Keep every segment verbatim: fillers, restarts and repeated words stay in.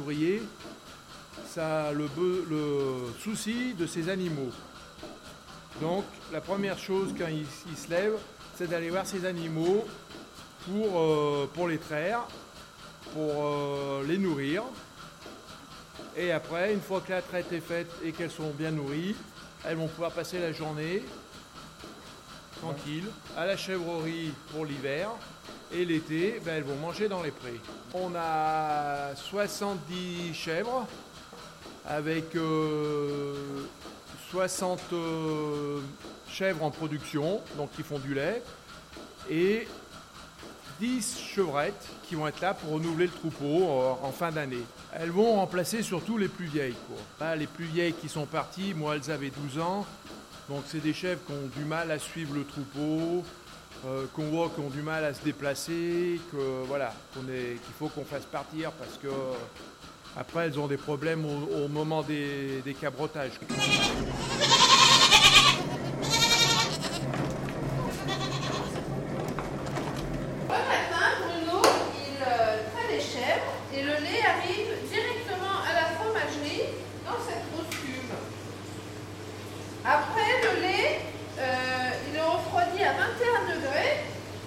ouvrier, ça a le, le souci de ses animaux. Donc la première chose quand il, il se lève, c'est d'aller voir ses animaux pour, euh, pour les traire, pour euh, les nourrir. Et après, une fois que la traite est faite et qu'elles sont bien nourries, elles vont pouvoir passer la journée tranquille à la chèvrerie pour l'hiver. Et l'été, ben, elles vont manger dans les prés. On a soixante-dix chèvres avec euh, soixante euh, chèvres en production, donc qui font du lait, et dix chevrettes qui vont être là pour renouveler le troupeau euh, en fin d'année. Elles vont remplacer surtout les plus vieilles, quoi. Là, les plus vieilles qui sont parties, moi elles avaient douze ans, donc c'est des chèvres qui ont du mal à suivre le troupeau, euh, qu'on voit qui ont du mal à se déplacer, que, voilà, qu'on est, qu'il faut qu'on fasse partir parce que euh, après elles ont des problèmes au, au moment des, des cabrottages. Et le lait arrive directement à la fromagerie dans cette grosse cuve. Après, le lait, euh, il est refroidi à vingt et un degrés.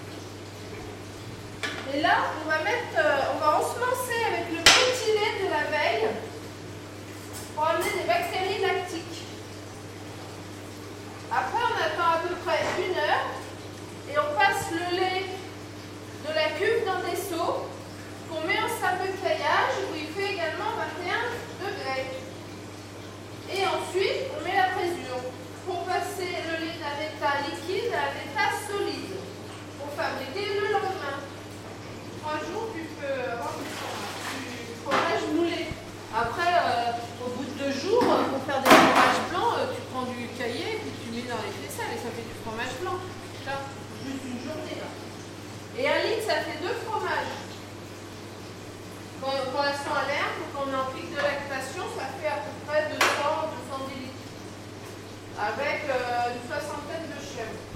Et là, on va mettre, euh, on va ensemencer avec le petit lait de la veille pour amener des bactéries lactiques. Après, on attend à peu près une heure et on passe le lait de la cuve dans des seaux qu'on met en salle de caillage où il fait également vingt et un degrés. Et ensuite, on met la présure pour passer le lait d'un état liquide à un état solide pour fabriquer le lendemain. Trois jours, tu peux avoir du fromage moulé. Après, euh, au bout de deux jours, pour faire des fromages blancs, euh, tu prends du caillé et puis tu mets dans les faisselles et ça fait du fromage blanc. Là, juste une journée là. Et un litre, ça fait deux fromages. Quand, quand elles sont à l'herbe, quand on est en pic de lactation, ça fait à peu près deux cents à deux cent dix litres. Avec euh, une soixantaine de chèvres.